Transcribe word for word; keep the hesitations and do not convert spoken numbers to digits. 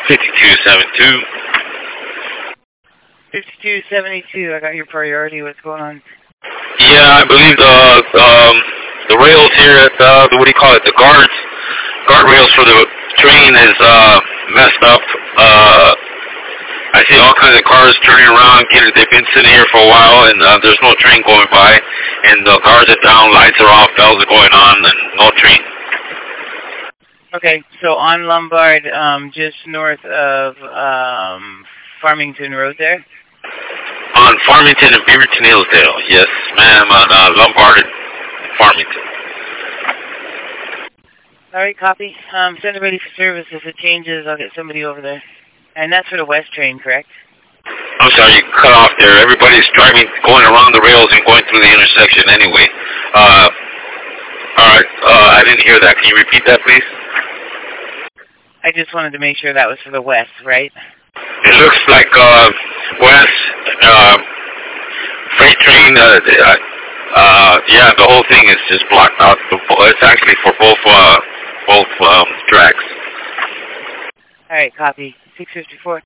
fifty-two seventy-two. fifty-two seventy-two, I got your priority. What's going on? Yeah, I believe the um, the rails here at uh, the, what do you call it? The guards, guardrails for the train is uh, messed up. Uh, I see all kinds of cars turning around. Getting, they've been sitting here for a while, and uh, there's no train going by. And the guards are down, lights are off, bells are going on, and no train. Okay, so on Lombard, um, just north of um, Farmington Road there? On Farmington and Beaverton Hillsdale, yes, ma'am, on uh, Lombard and Farmington. All right, copy. Um, send it ready for service. If it changes, I'll get somebody over there. And that's for the West train, correct? I'm sorry, you cut off there. Everybody's driving, going around the rails and going through the intersection anyway. Uh, all right, uh, I didn't hear that. Can you repeat that, please? I just wanted to make sure that was for the West, right? It looks like uh, West, uh, freight train, uh, uh, yeah, the whole thing is just blocked out. It's actually for both, uh, both um, tracks. All right, copy. six fifty-four.